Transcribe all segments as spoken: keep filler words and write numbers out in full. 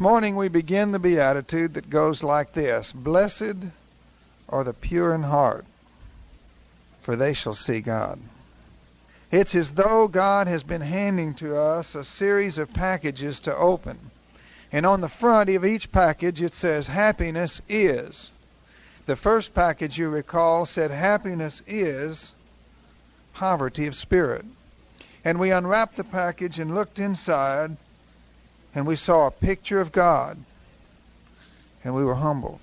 morning we begin the beatitude that goes like this: Blessed are the pure in heart, for they shall see God. It's as though God has been handing to us a series of packages to open. And on the front of each package it says, happiness is. The first package, you recall, said happiness is poverty of spirit. And we unwrapped the package and looked inside, and we saw a picture of God, and we were humbled.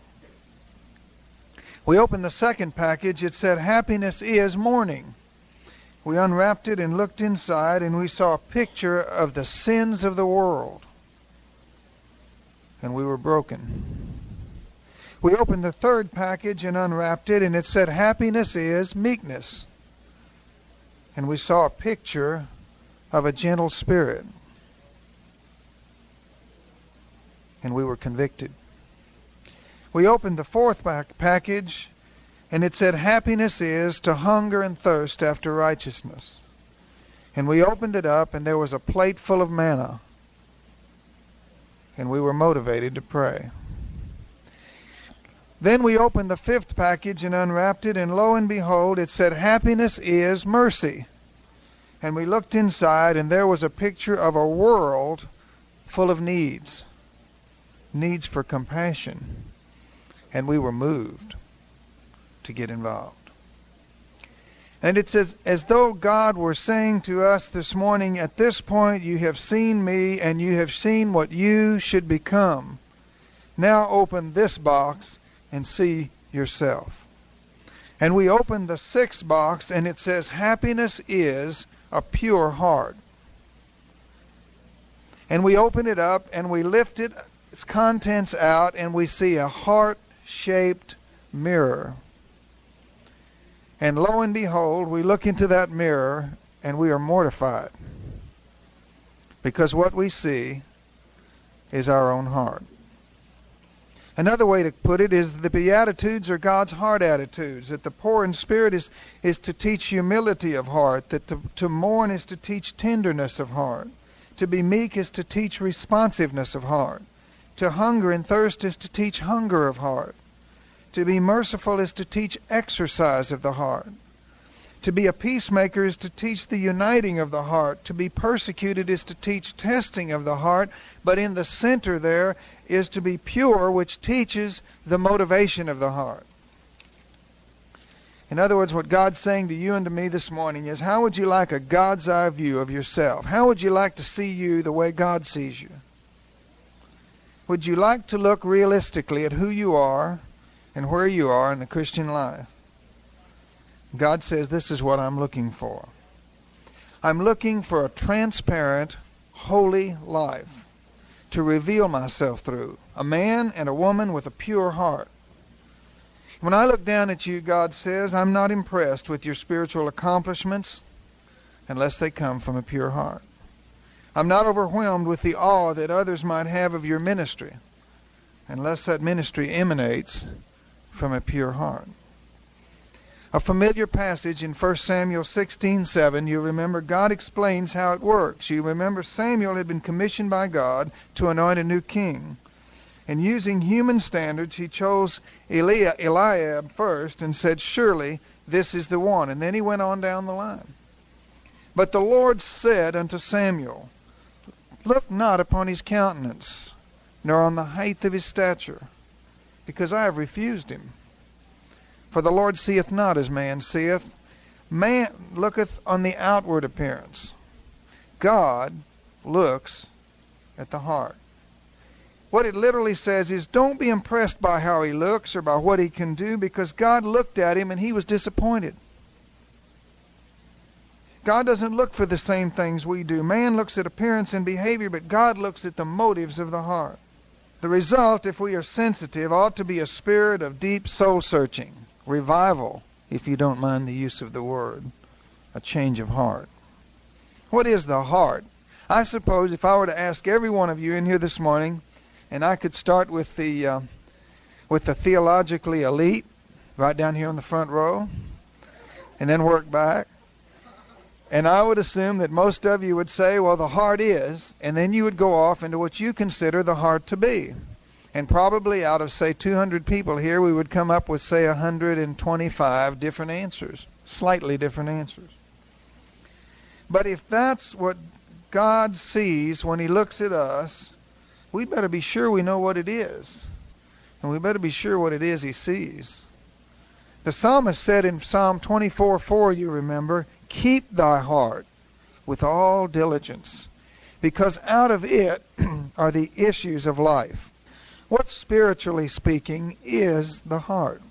We opened the second package. It said happiness is mourning. We unwrapped it and looked inside, and we saw a picture of the sins of the world, and we were broken. We opened the third package and unwrapped it, and it said happiness is meekness. And we saw a picture of a gentle spirit, and we were convicted. We opened the fourth pack package, and it said happiness is to hunger and thirst after righteousness. And we opened it up, and there was a plate full of manna, and we were motivated to pray. Then we opened the fifth package and unwrapped it, and lo and behold, it said happiness is mercy. And we looked inside, and there was a picture of a world full of needs, needs for compassion, and we were moved to get involved. And it says, as though God were saying to us this morning, at this point you have seen me and you have seen what you should become. Now open this box and see yourself. And we opened the sixth box, and it says happiness is a pure heart. And we open it up and we lift it, its contents out, and we see a heart-shaped mirror. And lo and behold, we look into that mirror and we are mortified, because what we see is our own heart. Another way to put it is the Beatitudes are God's heart attitudes. That the poor in spirit is, is to teach humility of heart. That to, to mourn is to teach tenderness of heart. To be meek is to teach responsiveness of heart. To hunger and thirst is to teach hunger of heart. To be merciful is to teach exercise of the heart. To be a peacemaker is to teach the uniting of the heart. To be persecuted is to teach testing of the heart. But in the center there is to be pure, which teaches the motivation of the heart. In other words, what God's saying to you and to me this morning is, how would you like a God's eye view of yourself? How would you like to see you the way God sees you? Would you like to look realistically at who you are and where you are in the Christian life? God says, this is what I'm looking for. I'm looking for a transparent, holy life to reveal myself through. A man and a woman with a pure heart. When I look down at you, God says, I'm not impressed with your spiritual accomplishments unless they come from a pure heart. I'm not overwhelmed with the awe that others might have of your ministry unless that ministry emanates from a pure heart. A familiar passage in First Samuel sixteen seven, you remember God explains how it works. You remember Samuel had been commissioned by God to anoint a new king. And using human standards, he chose Eli- Eliab first and said, surely this is the one. And then he went on down the line. But the Lord said unto Samuel, look not upon his countenance, nor on the height of his stature, because I have refused him. For the Lord seeth not as man seeth. Man looketh on the outward appearance. God looks at the heart. What it literally says is, don't be impressed by how he looks or by what he can do, because God looked at him and he was disappointed. God doesn't look for the same things we do. Man looks at appearance and behavior, but God looks at the motives of the heart. The result, if we are sensitive, ought to be a spirit of deep soul searching. Revival, if you don't mind the use of the word. A change of heart. What is the heart? I suppose if I were to ask every one of you in here this morning, and I could start with the uh, with the theologically elite, right down here on the front row, and then work back. And I would assume that most of you would say, well, the heart is, and then you would go off into what you consider the heart to be. And probably out of, say, two hundred people here, we would come up with, say, one hundred twenty-five different answers, slightly different answers. But if that's what God sees when He looks at us, we better be sure we know what it is. And we better be sure what it is He sees. The psalmist said in Psalm twenty-four four, you remember, keep thy heart with all diligence, because out of it are the issues of life. What, spiritually speaking, is the heart?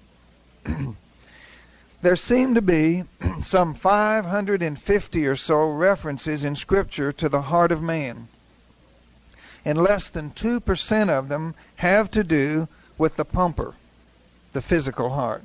There seem to be some five hundred fifty or so references in Scripture to the heart of man. And less than two percent of them have to do with the pumper, the physical heart.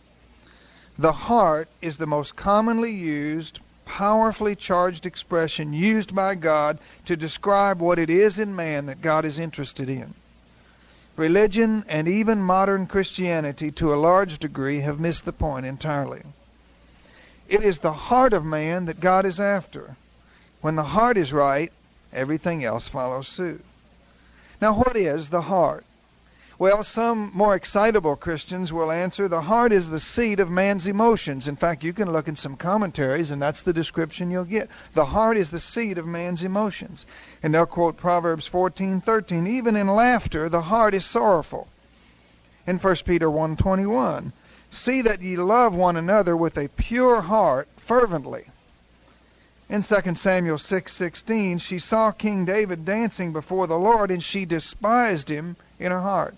The heart is the most commonly used, powerfully charged expression used by God to describe what it is in man that God is interested in. Religion and even modern Christianity, to a large degree, have missed the point entirely. It is the heart of man that God is after. When the heart is right, everything else follows suit. Now, what is the heart? Well, some more excitable Christians will answer, the heart is the seat of man's emotions. In fact, you can look in some commentaries, and that's the description you'll get. The heart is the seat of man's emotions. And they'll quote Proverbs fourteen thirteen, even in laughter, the heart is sorrowful. In First Peter one twenty-one, see that ye love one another with a pure heart fervently. In Second Samuel six sixteen, she saw King David dancing before the Lord, and she despised him in her heart.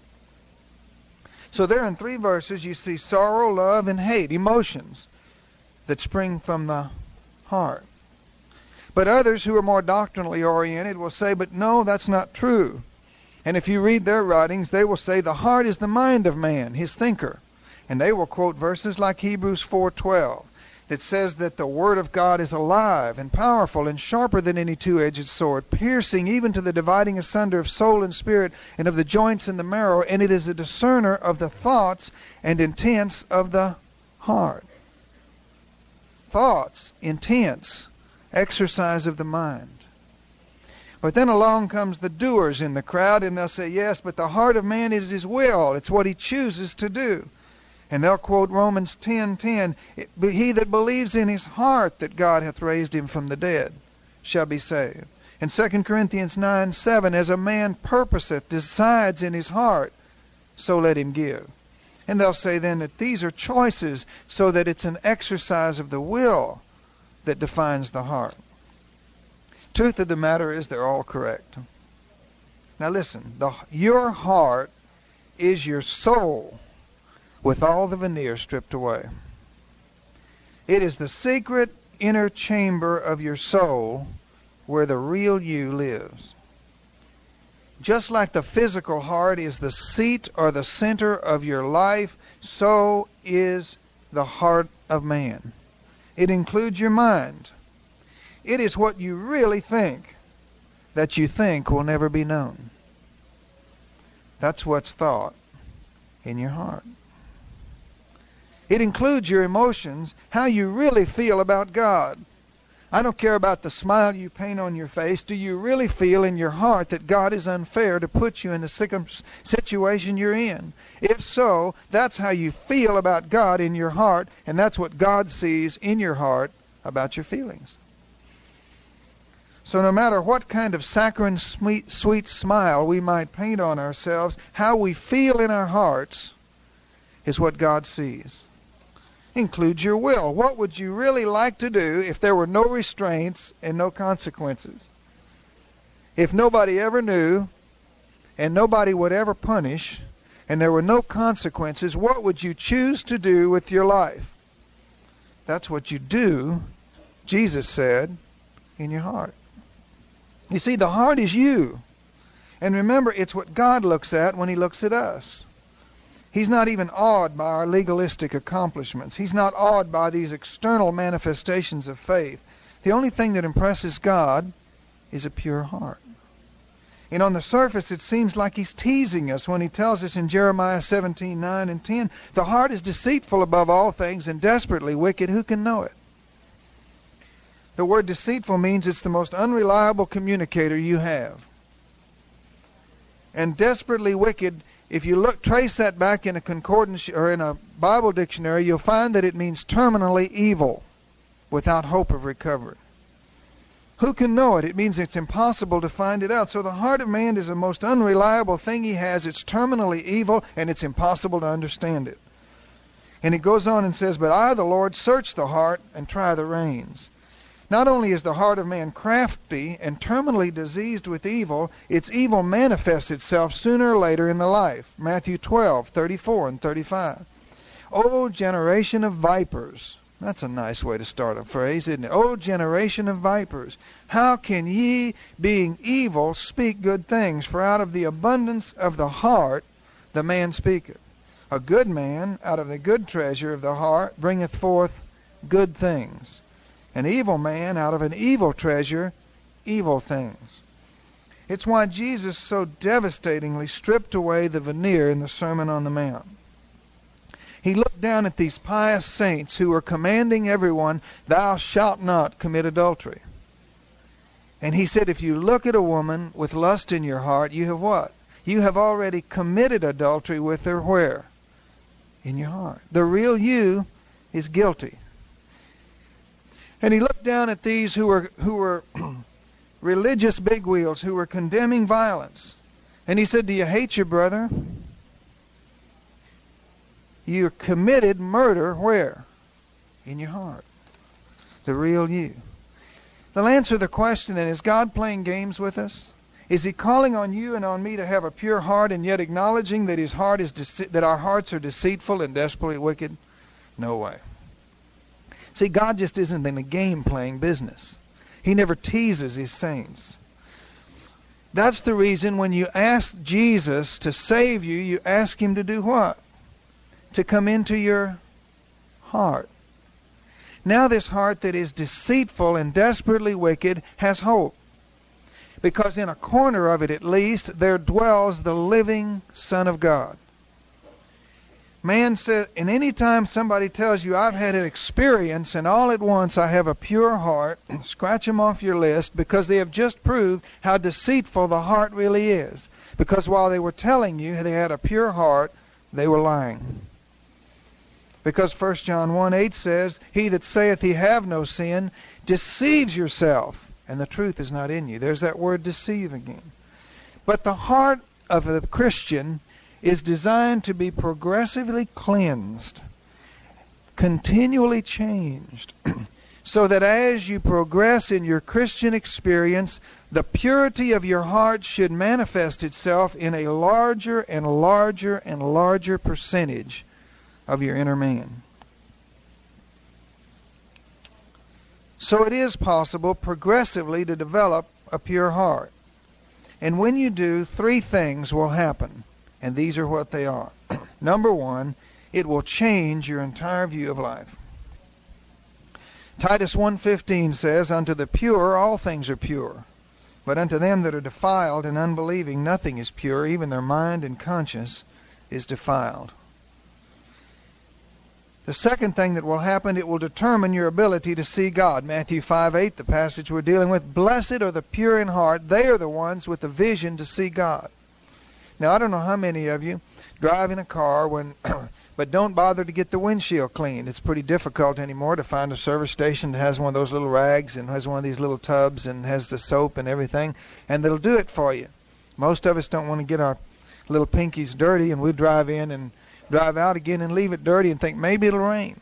So there in three verses you see sorrow, love, and hate, emotions that spring from the heart. But others who are more doctrinally oriented will say, but no, that's not true. And if you read their writings, they will say the heart is the mind of man, his thinker. And they will quote verses like Hebrews four twelve that says that the Word of God is alive and powerful and sharper than any two-edged sword, piercing even to the dividing asunder of soul and spirit and of the joints and the marrow, and it is a discerner of the thoughts and intents of the heart. Thoughts, intents, exercise of the mind. But then along comes the doers in the crowd, and they'll say, yes, but the heart of man is his will. It's what he chooses to do. And they'll quote Romans ten ten, he that believes in his heart that God hath raised him from the dead shall be saved. And Second Corinthians nine seven, as a man purposeth, decides in his heart, so let him give. And they'll say then that these are choices, so that it's an exercise of the will that defines the heart. Truth of the matter is they're all correct. Now listen, the, your heart is your soul with all the veneer stripped away. It is the secret inner chamber of your soul where the real you lives. Just like the physical heart is the seat or the center of your life, so is the heart of man. It includes your mind. It is what you really think that you think will never be known. That's what's thought in your heart. It includes your emotions, how you really feel about God. I don't care about the smile you paint on your face. Do you really feel in your heart that God is unfair to put you in the situation you're in? If so, that's how you feel about God in your heart, and that's what God sees in your heart about your feelings. So no matter what kind of saccharine, sweet, sweet smile we might paint on ourselves, how we feel in our hearts is what God sees. Includes your will. What would you really like to do if there were no restraints and no consequences? If nobody ever knew and nobody would ever punish and there were no consequences, what would you choose to do with your life? That's what you do, Jesus said, in your heart. You see, the heart is you. And remember, it's what God looks at when He looks at us. He's not even awed by our legalistic accomplishments. He's not awed by these external manifestations of faith. The only thing that impresses God is a pure heart. And on the surface, it seems like He's teasing us when He tells us in Jeremiah seventeen nine and ten, the heart is deceitful above all things and desperately wicked. Who can know it? The word deceitful means it's the most unreliable communicator you have. And desperately wicked, if you look, trace that back in a concordance or in a Bible dictionary, you'll find that it means terminally evil, without hope of recovery. Who can know it? It means it's impossible to find it out. So the heart of man is the most unreliable thing he has. It's terminally evil, and it's impossible to understand it. And it goes on and says, "But I, the Lord, search the heart and try the reins." Not only is the heart of man crafty and terminally diseased with evil, its evil manifests itself sooner or later in the life. Matthew twelve, thirty-four and thirty-five. "O generation of vipers." That's a nice way to start a phrase, isn't it? "O generation of vipers, how can ye, being evil, speak good things? For out of the abundance of the heart the man speaketh. A good man out of the good treasure of the heart bringeth forth good things. An evil man out of an evil treasure, evil things." It's why Jesus so devastatingly stripped away the veneer in the Sermon on the Mount. He looked down at these pious saints who were commanding everyone, "Thou shalt not commit adultery." And he said, if you look at a woman with lust in your heart, you have what? You have already committed adultery with her where? In your heart. The real you is guilty. And he looked down at these who were who were religious bigwheels, who were condemning violence. And he said, do you hate your brother? You committed murder where? In your heart. The real you. They'll answer the question then, is God playing games with us? Is he calling on you and on me to have a pure heart and yet acknowledging that his heart is dece- that our hearts are deceitful and desperately wicked? No way. See, God just isn't in the game-playing business. He never teases his saints. That's the reason when you ask Jesus to save you, you ask him to do what? To come into your heart. Now this heart that is deceitful and desperately wicked has hope. Because in a corner of it at least, there dwells the living Son of God. Man says, and any time somebody tells you, I've had an experience and all at once I have a pure heart, scratch them off your list, because they have just proved how deceitful the heart really is. Because while they were telling you they had a pure heart, they were lying. Because First John one eight says, he that saith he have no sin deceives yourself, and the truth is not in you. There's that word deceive again. But the heart of the Christian is designed to be progressively cleansed, continually changed, so that as you progress in your Christian experience, the purity of your heart should manifest itself in a larger and larger and larger percentage of your inner man. So it is possible progressively to develop a pure heart. And when you do, three things will happen. And these are what they are. Number one, it will change your entire view of life. Titus one fifteen says, unto the pure all things are pure, but unto them that are defiled and unbelieving nothing is pure, even their mind and conscience is defiled. The second thing that will happen, it will determine your ability to see God. Matthew five eight, the passage we're dealing with, blessed are the pure in heart, they are the ones with the vision to see God. Now, I don't know how many of you drive in a car when, but don't bother to get the windshield cleaned. It's pretty difficult anymore to find a service station that has one of those little rags and has one of these little tubs and has the soap and everything, and they'll do it for you. Most of us don't want to get our little pinkies dirty, and we drive in and drive out again and leave it dirty and think maybe it'll rain.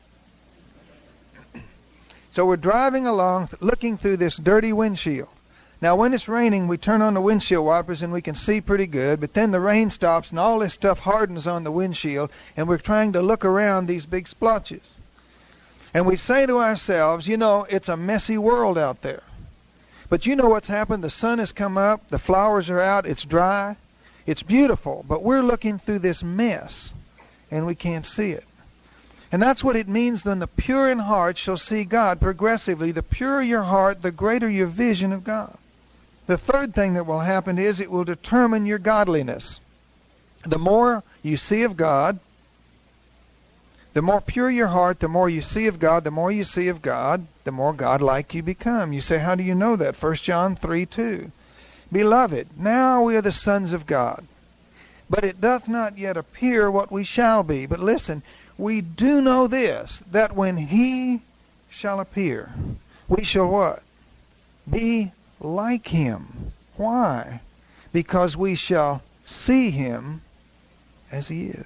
So we're driving along looking through this dirty windshield. Now, when it's raining, we turn on the windshield wipers and we can see pretty good, but then the rain stops and all this stuff hardens on the windshield, and we're trying to look around these big splotches. And we say to ourselves, you know, it's a messy world out there. But you know what's happened? The sun has come up, the flowers are out, it's dry, it's beautiful, but we're looking through this mess, and we can't see it. And that's what it means when the pure in heart shall see God progressively. The purer your heart, the greater your vision of God. The third thing that will happen is it will determine your godliness. The more you see of God, The more pure your heart, the more you see of God. The more you see of God, the more God-like you become. You say, how do you know that? First John three two. Beloved, now we are the sons of God. But it doth not yet appear what we shall be. But listen, we do know this, that when He shall appear, we shall what? Be like Him. Why? Because we shall see Him as He is.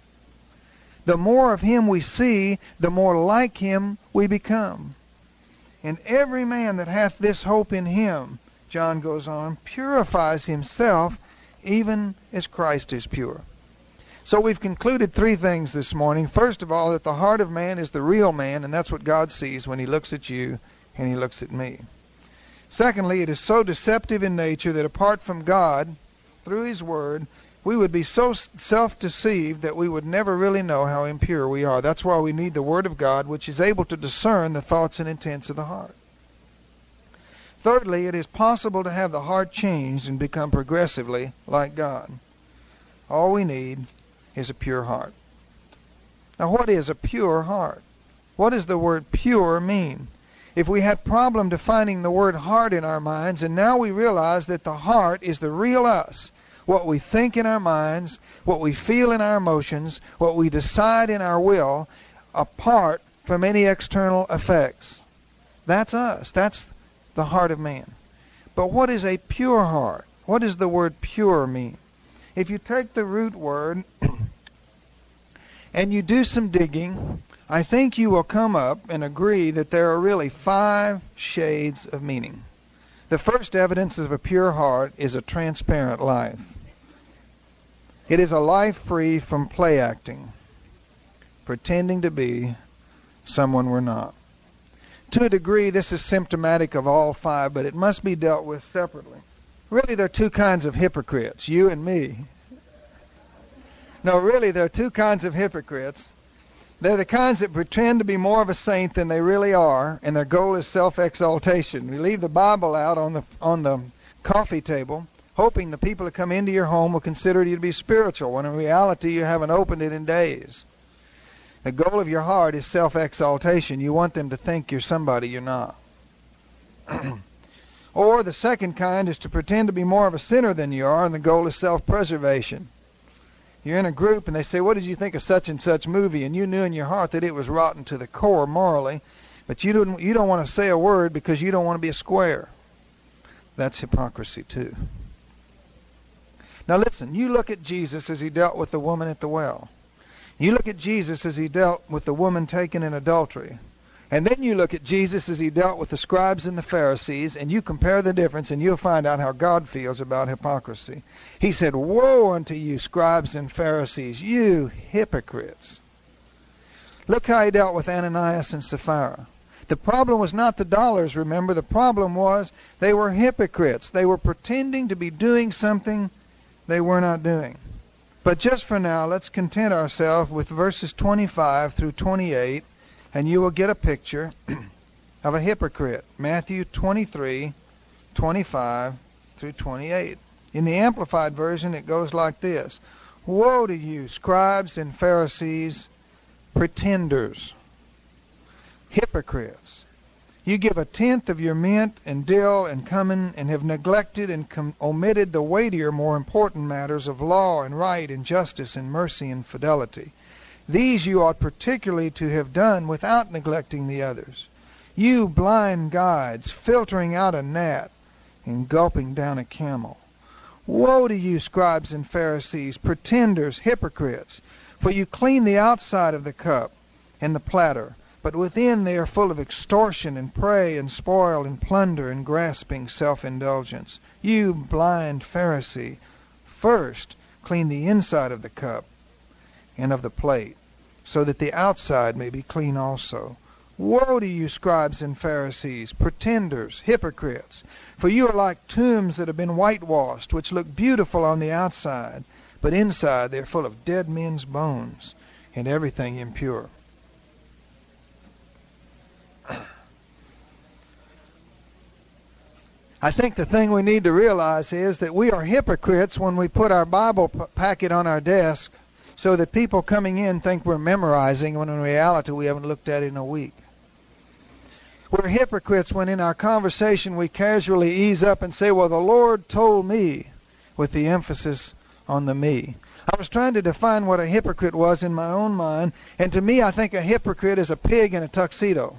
The more of Him we see, the more like Him we become. And every man that hath this hope in Him, John goes on, purifies himself even as Christ is pure. So we've concluded three things this morning. First of all, that the heart of man is the real man, and that's what God sees when He looks at you and He looks at me. Secondly, it is so deceptive in nature that apart from God, through His Word, we would be so self-deceived that we would never really know how impure we are. That's why we need the Word of God, which is able to discern the thoughts and intents of the heart. Thirdly, it is possible to have the heart changed and become progressively like God. All we need is a pure heart. Now, what is a pure heart? What does the word pure mean? If we had problem defining the word heart in our minds, and now we realize that the heart is the real us, what we think in our minds, what we feel in our emotions, what we decide in our will, apart from any external effects. That's us. That's the heart of man. But what is a pure heart? What does the word pure mean? If you take the root word and you do some digging, I think you will come up and agree that there are really five shades of meaning. The first evidence of a pure heart is a transparent life. It is a life free from play acting, pretending to be someone we're not. To a degree, this is symptomatic of all five, but it must be dealt with separately. Really, there are two kinds of hypocrites, you and me. No, really, there are two kinds of hypocrites. They're the kinds that pretend to be more of a saint than they really are, and their goal is self-exaltation. We leave the Bible out on the on the coffee table, hoping the people that come into your home will consider you to be spiritual, when in reality you haven't opened it in days. The goal of your heart is self-exaltation. You want them to think you're somebody you're not. Or the second kind is to pretend to be more of a sinner than you are, and the goal is self-preservation. You're in a group and they say, what did you think of such and such movie? And you knew in your heart that it was rotten to the core morally, but you don't, you don't want to say a word because you don't want to be a square. That's hypocrisy too. Now listen, you look at Jesus as He dealt with the woman at the well. You look at Jesus as He dealt with the woman taken in adultery. And then you look at Jesus as He dealt with the scribes and the Pharisees, and you compare the difference, and you'll find out how God feels about hypocrisy. He said, woe unto you, scribes and Pharisees, you hypocrites. Look how He dealt with Ananias and Sapphira. The problem was not the dollars, remember. The problem was they were hypocrites. They were pretending to be doing something they were not doing. But just for now, let's content ourselves with verses twenty-five through twenty-eight, and you will get a picture of a hypocrite. Matthew twenty-three, twenty-five through twenty-eight. In the Amplified Version, it goes like this. Woe to you, scribes and Pharisees, pretenders, hypocrites. You give a tenth of your mint and dill and cumin, and have neglected and com- omitted the weightier, more important matters of law and right and justice and mercy and fidelity. These you ought particularly to have done without neglecting the others. You blind guides, filtering out a gnat and gulping down a camel. Woe to you, scribes and Pharisees, pretenders, hypocrites, for you clean the outside of the cup and the platter, but within they are full of extortion and prey and spoil and plunder and grasping self-indulgence. You blind Pharisee, first clean the inside of the cup and of the plate, so that the outside may be clean also. Woe to you, scribes and Pharisees, pretenders, hypocrites, for you are like tombs that have been whitewashed, which look beautiful on the outside, but inside they are full of dead men's bones and everything impure. I think the thing we need to realize is that we are hypocrites when we put our Bible p- packet on our desk so that people coming in think we're memorizing when in reality we haven't looked at it in a week. We're hypocrites when in our conversation we casually ease up and say, well, the Lord told me, with the emphasis on the me. I was trying to define what a hypocrite was in my own mind, and to me I think a hypocrite is a pig in a tuxedo.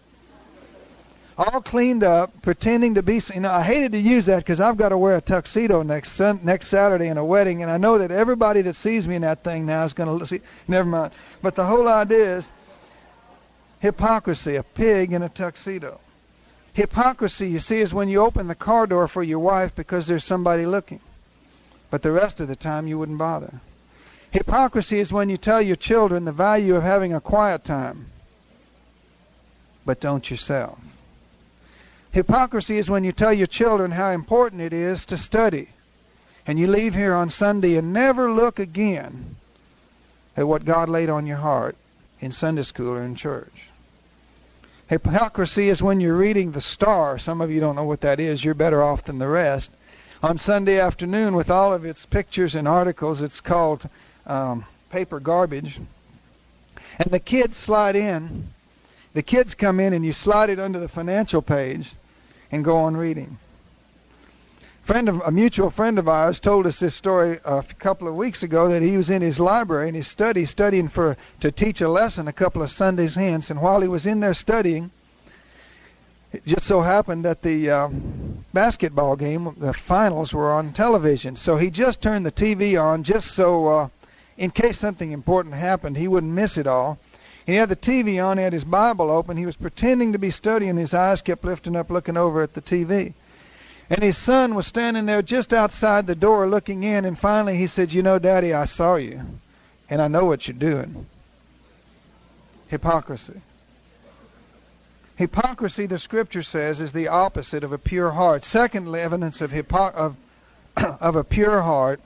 All cleaned up, pretending to be, you know, I hated to use that because I've got to wear a tuxedo next sun, next Saturday in a wedding, and I know that everybody that sees me in that thing now is going to see, never mind. But the whole idea is hypocrisy, a pig in a tuxedo. Hypocrisy, you see, is when you open the car door for your wife because there's somebody looking. But the rest of the time you wouldn't bother. Hypocrisy is when you tell your children the value of having a quiet time, but don't yourself. Hypocrisy is when you tell your children how important it is to study, and you leave here on Sunday and never look again at what God laid on your heart in Sunday school or in church. Hypocrisy is when you're reading the Star. Some of you don't know what that is. You're better off than the rest. On Sunday afternoon, with all of its pictures and articles, it's called um, paper garbage. And the kids slide in. The kids come in and you slide it under the financial page and go on reading. Friend of, a mutual friend of ours told us this story a couple of weeks ago that he was in his library in his study studying for to teach a lesson a couple of Sundays hence. And while he was in there studying, it just so happened that the uh, basketball game, the finals, were on television. So he just turned the T V on just so, uh, in case something important happened, he wouldn't miss it all. He had the T V on, he had his Bible open. He was pretending to be studying. His eyes kept lifting up, looking over at the T V. And his son was standing there just outside the door looking in. And finally he said, you know, Daddy, I saw you. And I know what you're doing. Hypocrisy. Hypocrisy, the Scripture says, is the opposite of a pure heart. Secondly, evidence of, hypo- of, of a pure heart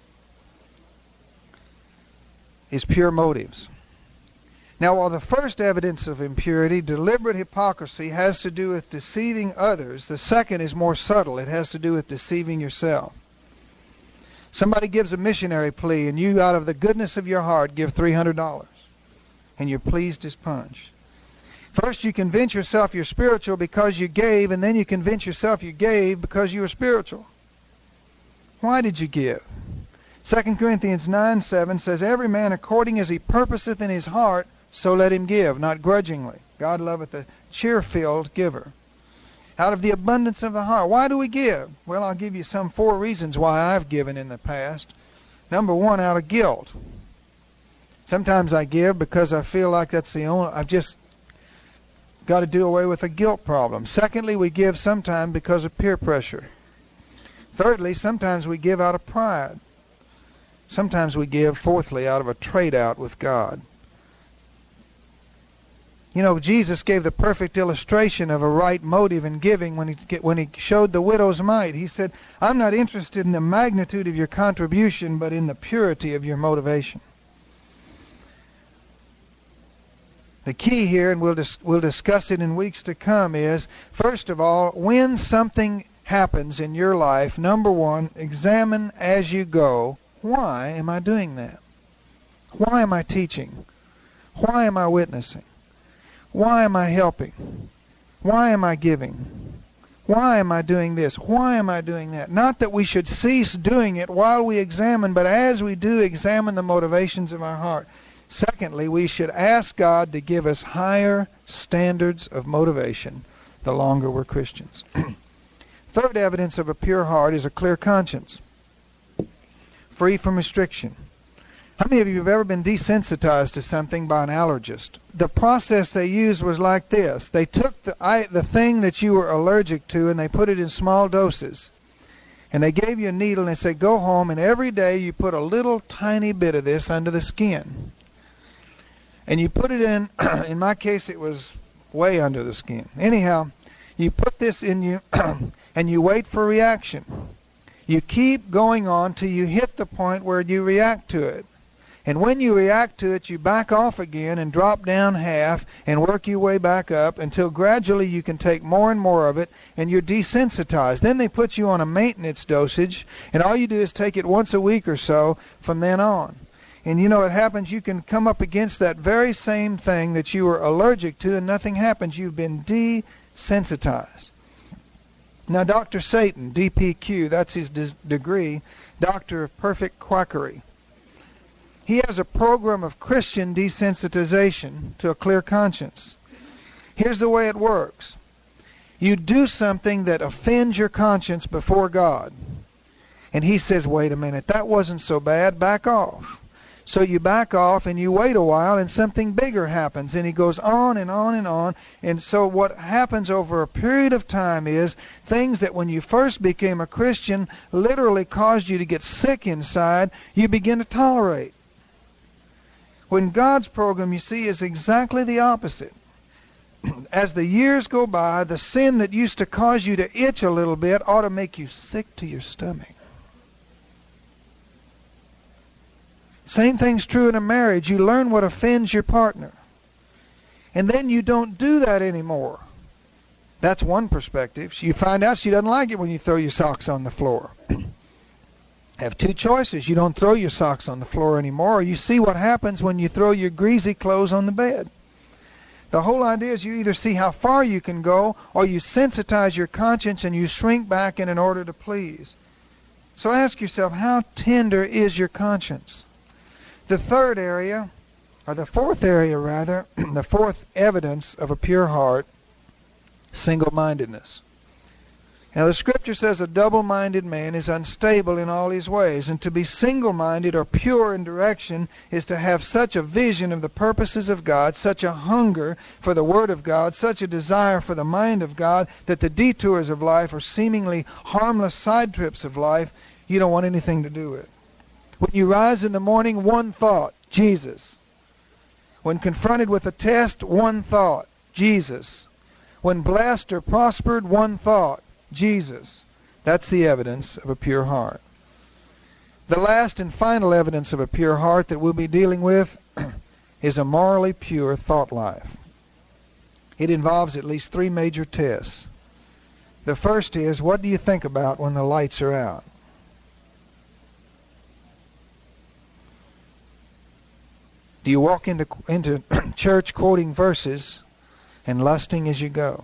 is pure motives. Now, while the first evidence of impurity, deliberate hypocrisy, has to do with deceiving others, the second is more subtle. It has to do with deceiving yourself. Somebody gives a missionary plea, and you, out of the goodness of your heart, give three hundred dollars, and you're pleased as punch. First, you convince yourself you're spiritual because you gave, and then you convince yourself you gave because you were spiritual. Why did you give? Second Corinthians nine seven says, every man according as he purposeth in his heart, so let him give, not grudgingly. God loveth a cheer-filled giver. Out of the abundance of the heart. Why do we give? Well, I'll give you some four reasons why I've given in the past. Number one, out of guilt. Sometimes I give because I feel like that's the only... I've just... got to do away with a guilt problem. Secondly, we give sometimes because of peer pressure. Thirdly, sometimes we give out of pride. Sometimes we give, fourthly, out of a trade-out with God. You know, Jesus gave the perfect illustration of a right motive in giving when he, when he showed the widow's mite. He said, I'm not interested in the magnitude of your contribution, but in the purity of your motivation. The key here, and we'll dis- we'll discuss it in weeks to come, is, first of all, when something happens in your life, number one, examine as you go, why am I doing that? Why am I teaching? Why am I witnessing? Why am I helping? Why am I giving? Why am I doing this? Why am I doing that? Not that we should cease doing it while we examine, but as we do, examine the motivations of our heart. Secondly, we should ask God to give us higher standards of motivation the longer we're Christians. Third evidence of a pure heart is a clear conscience, free from restriction. How many of you have ever been desensitized to something by an allergist? The process they used was like this. They took the, I, the thing that you were allergic to and they put it in small doses. And they gave you a needle and they said, go home and every day you put a little tiny bit of this under the skin. And you put it in, in my case it was way under the skin. Anyhow, you put this in you and you wait for reaction. You keep going on till you hit the point where you react to it. And when you react to it, you back off again and drop down half and work your way back up until gradually you can take more and more of it and you're desensitized. Then they put you on a maintenance dosage and all you do is take it once a week or so from then on. And you know what happens? You can come up against that very same thing that you were allergic to and nothing happens. You've been desensitized. Now, Doctor Satan, D P Q, that's his d- degree, Doctor of Perfect Quackery. He has a program of Christian desensitization to a clear conscience. Here's the way it works. You do something that offends your conscience before God. And he says, wait a minute, that wasn't so bad, back off. So you back off and you wait a while and something bigger happens. And he goes on and on and on. And so what happens over a period of time is things that when you first became a Christian literally caused you to get sick inside, you begin to tolerate. When God's program, you see, is exactly the opposite. As the years go by, the sin that used to cause you to itch a little bit ought to make you sick to your stomach. Same thing's true in a marriage. You learn what offends your partner. And then you don't do that anymore. That's one perspective. You find out she doesn't like it when you throw your socks on the floor. Have two choices. You don't throw your socks on the floor anymore, or you see what happens when you throw your greasy clothes on the bed. The whole idea is you either see how far you can go, or you sensitize your conscience and you shrink back in an order to please. So ask yourself, how tender is your conscience? The third area, or the fourth area rather, the fourth evidence of a pure heart, single-mindedness. Now the Scripture says a double-minded man is unstable in all his ways, and to be single-minded or pure in direction is to have such a vision of the purposes of God, such a hunger for the Word of God, such a desire for the mind of God, that the detours of life or seemingly harmless side trips of life, you don't want anything to do with. When you rise in the morning, one thought, Jesus. When confronted with a test, one thought, Jesus. When blessed or prospered, one thought, Jesus. That's the evidence of a pure heart. The last and final evidence of a pure heart that we'll be dealing with is a morally pure thought life. It involves at least three major tests. The first is, what do you think about when the lights are out? Do you walk into, into church quoting verses and lusting as you go?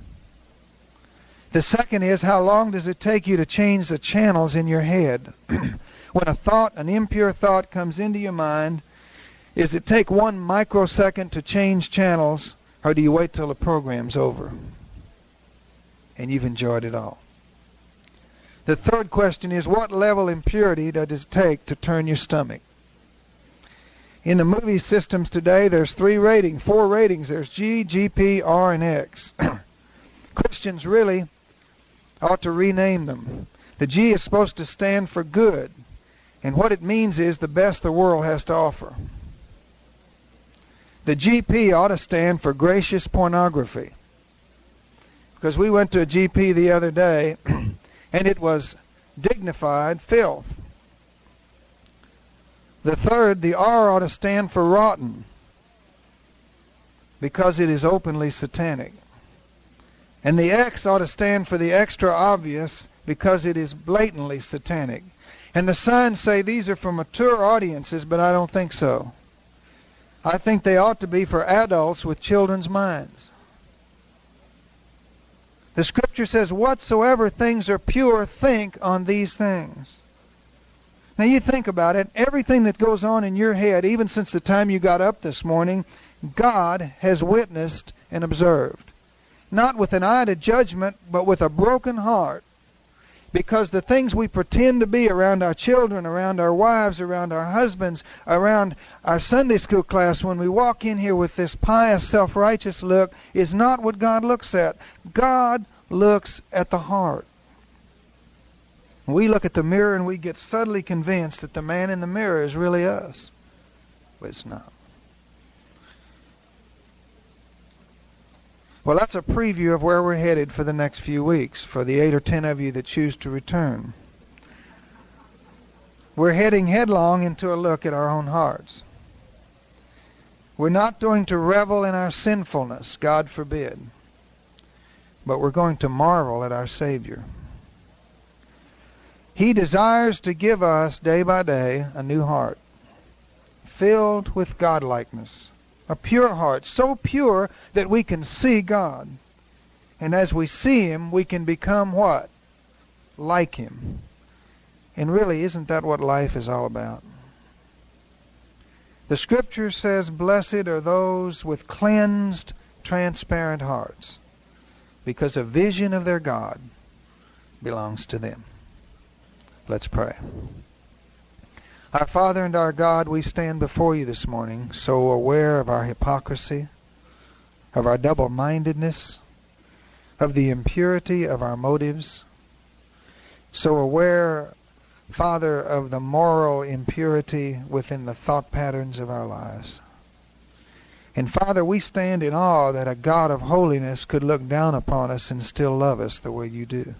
The second is, how long does it take you to change the channels in your head? When a thought, an impure thought comes into your mind, does it take one microsecond to change channels, or do you wait till the program's over and you've enjoyed it all? The third question is, what level impurity does it take to turn your stomach? In the movie systems today, there's three ratings, four ratings. There's G, G P, R, and X. Christians really ought to rename them. The G is supposed to stand for good, and what it means is the best the world has to offer. The G P ought to stand for gracious pornography, because we went to a G P the other day, and it was dignified filth. The third, the R, ought to stand for rotten, because it is openly satanic. And the X ought to stand for the extra obvious, because it is blatantly satanic. And the signs say these are for mature audiences, but I don't think so. I think they ought to be for adults with children's minds. The Scripture says, whatsoever things are pure, think on these things. Now you think about it, everything that goes on in your head, even since the time you got up this morning, God has witnessed and observed. Not with an eye to judgment, but with a broken heart. Because the things we pretend to be around our children, around our wives, around our husbands, around our Sunday school class, when we walk in here with this pious, self-righteous look, is not what God looks at. God looks at the heart. We look at the mirror and we get subtly convinced that the man in the mirror is really us. But it's not. Well, that's a preview of where we're headed for the next few weeks, for the eight or ten of you that choose to return. We're heading headlong into a look at our own hearts. We're not going to revel in our sinfulness, God forbid, but we're going to marvel at our Savior. He desires to give us, day by day, a new heart. filled with godlikeness. A pure heart, so pure that we can see God. And as we see Him, we can become what? Like Him. And really, isn't that what life is all about? The Scripture says, blessed are those with cleansed, transparent hearts, because a vision of their God belongs to them. Let's pray. Our Father and our God, we stand before you this morning, so aware of our hypocrisy, of our double-mindedness, of the impurity of our motives, so aware, Father, of the moral impurity within the thought patterns of our lives. And Father, we stand in awe that a God of holiness could look down upon us and still love us the way you do.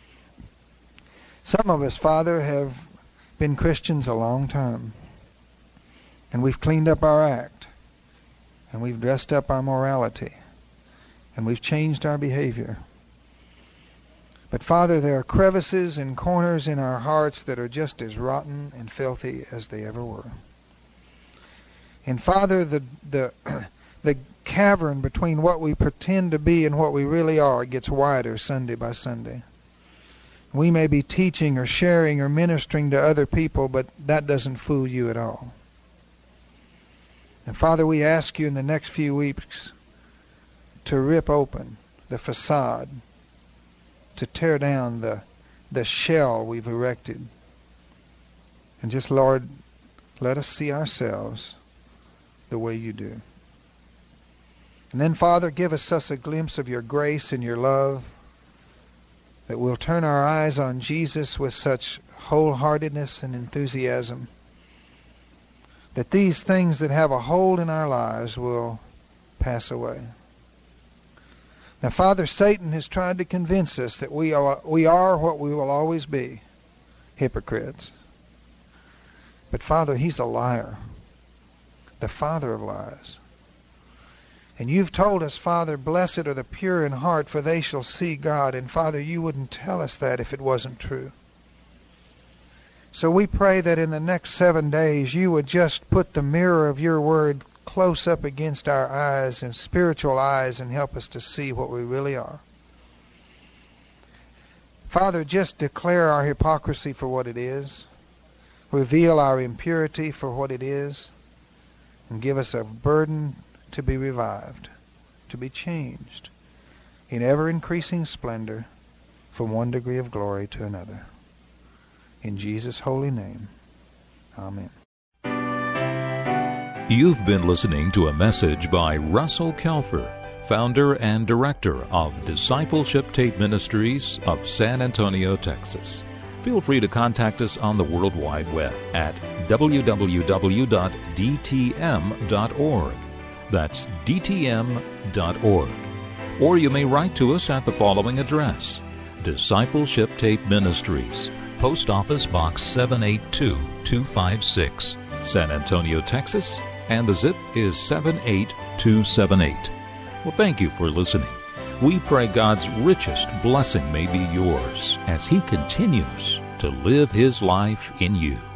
Some of us, Father, have been Christians a long time, and we've cleaned up our act, and we've dressed up our morality, and we've changed our behavior. But Father, there are crevices and corners in our hearts that are just as rotten and filthy as they ever were. And Father, the the the cavern between what we pretend to be and what we really are gets wider Sunday by Sunday. We may be teaching or sharing or ministering to other people, but that doesn't fool you at all. And Father, we ask you in the next few weeks to rip open the facade, to tear down the the shell we've erected. And just, Lord, let us see ourselves the way you do. And then, Father, give us us a glimpse of your grace and your love, that we'll turn our eyes on Jesus with such wholeheartedness and enthusiasm, that these things that have a hold in our lives will pass away. Now, Father, Satan has tried to convince us that we are, we are what we will always be, hypocrites. But Father, he's a liar, the father of lies. And you've told us, Father, blessed are the pure in heart, for they shall see God. And Father, you wouldn't tell us that if it wasn't true. So we pray that in the next seven days you would just put the mirror of your word close up against our eyes and spiritual eyes and help us to see what we really are. Father, just declare our hypocrisy for what it is. Reveal our impurity for what it is. And give us a burden to be revived, to be changed in ever-increasing splendor from one degree of glory to another. In Jesus' holy name, amen. You've been listening to a message by Russell Kelfer, founder and director of Discipleship Tape Ministries of San Antonio, Texas. Feel free to contact us on the World Wide Web at w w w dot d t m dot org. That's d t m dot org. Or you may write to us at the following address: Discipleship Tape Ministries, Post Office Box seven eight two two five six, San Antonio, Texas, and the zip is seven eight two seven eight. Well, thank you for listening. We pray God's richest blessing may be yours as He continues to live His life in you.